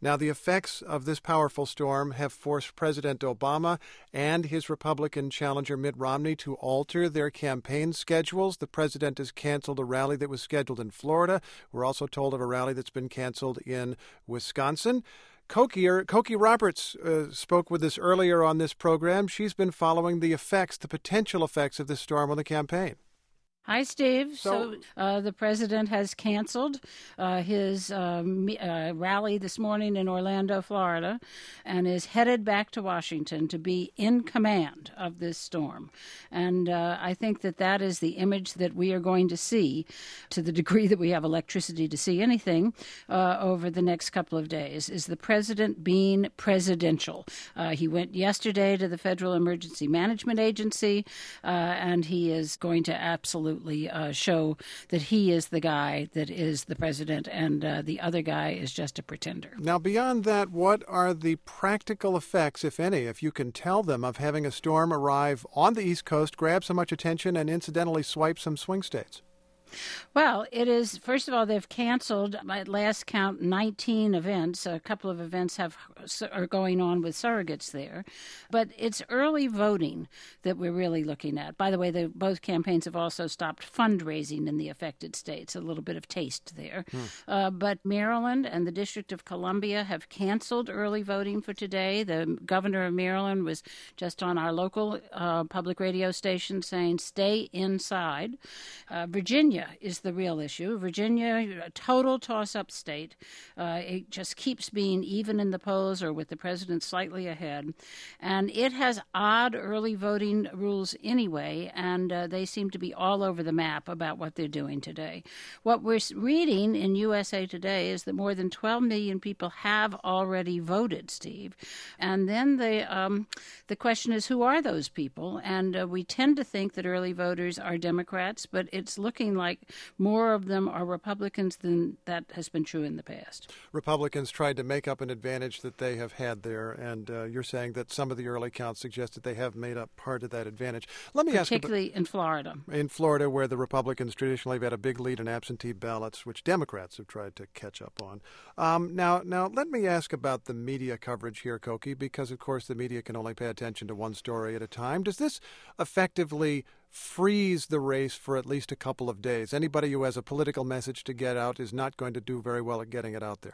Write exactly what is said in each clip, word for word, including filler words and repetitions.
Now, the effects of this powerful storm have forced President Obama and his Republican challenger Mitt Romney to alter their campaign schedules. The president has canceled a rally that was scheduled in Florida. We're also told of a rally that's been canceled in Wisconsin. Cokie, or, Cokie Roberts uh, spoke with us earlier on this program. She's been following the effects, the potential effects of this storm on the campaign. Hi, Steve. So, so uh, the president has canceled uh, his uh, me- uh, rally this morning in Orlando, Florida, and is headed back to Washington to be in command of this storm. And uh, I think that that is the image that we are going to see, to the degree that we have electricity to see anything, uh, over the next couple of days, is the president being presidential. Uh, he went yesterday to the Federal Emergency Management Agency, uh, and he is going to absolutely Uh, show that he is the guy that is the president, and uh, the other guy is just a pretender. Now, beyond that, what are the practical effects, if any, if you can tell them, of having a storm arrive on the East Coast, grab so much attention, and incidentally swipe some swing states? Well, it is, first of all, they've canceled, at last count, nineteen events. A couple of events have are going on with surrogates there. But it's early voting that we're really looking at. By the way, the, both campaigns have also stopped fundraising in the affected states, a little bit of taste there. Hmm. Uh, but Maryland and the District of Columbia have canceled early voting for today. The governor of Maryland was just on our local uh, public radio station saying, stay inside. Uh, Virginia is the real issue. Virginia, a total toss-up state. Uh, it just keeps being even in the polls or with the president slightly ahead. And it has odd early voting rules anyway, and uh, they seem to be all over the map about what they're doing today. What we're reading in U S A Today is that more than twelve million people have already voted, Steve. And then the, um, the question is, who are those people? And uh, we tend to think that early voters are Democrats, but it's looking like more of them are Republicans than that has been true in the past. Republicans tried to make up an advantage that they have had there, and uh, you're saying that some of the early counts suggest that they have made up part of that advantage. Let me Particularly ask, particularly in Florida. In Florida, where the Republicans traditionally have had a big lead in absentee ballots, which Democrats have tried to catch up on. Um, now, now, let me ask about the media coverage here, Cokie, because, of course, the media can only pay attention to one story at a time. Does this effectively freeze the race for at least a couple of days? Anybody who has a political message to get out is not going to do very well at getting it out there.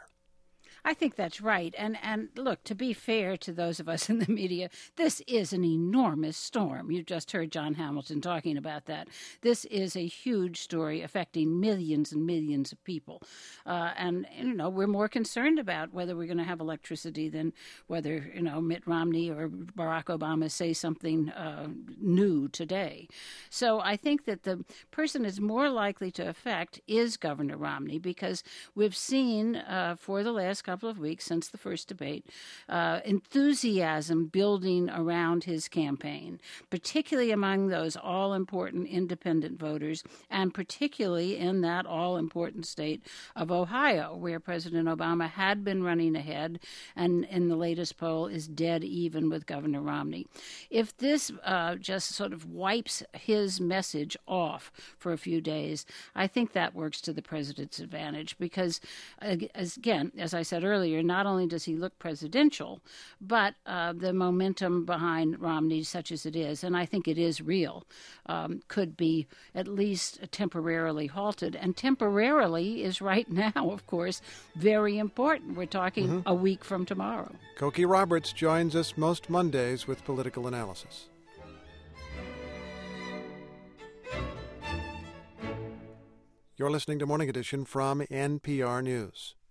I think that's right. And and look, to be fair to those of us in the media, this is an enormous storm. You just heard John Hamilton talking about that. This is a huge story affecting millions and millions of people. Uh, and, you know, we're more concerned about whether we're going to have electricity than whether, you know, Mitt Romney or Barack Obama say something uh, new today. So I think that the person is more likely to affect is Governor Romney, because we've seen uh, for the last couple of weeks since the first debate, uh, enthusiasm building around his campaign, particularly among those all-important independent voters, and particularly in that all-important state of Ohio, where President Obama had been running ahead and in the latest poll is dead even with Governor Romney. If this uh, just sort of wipes his message off for a few days, I think that works to the president's advantage because, as, again, as I said earlier, not only does he look presidential, but uh, the momentum behind Romney, such as it is, and I think it is real, um, could be at least temporarily halted. And temporarily is right now, of course, very important. We're talking mm-hmm. a week from tomorrow. Cokie Roberts joins us most Mondays with political analysis. You're listening to Morning Edition from N P R News.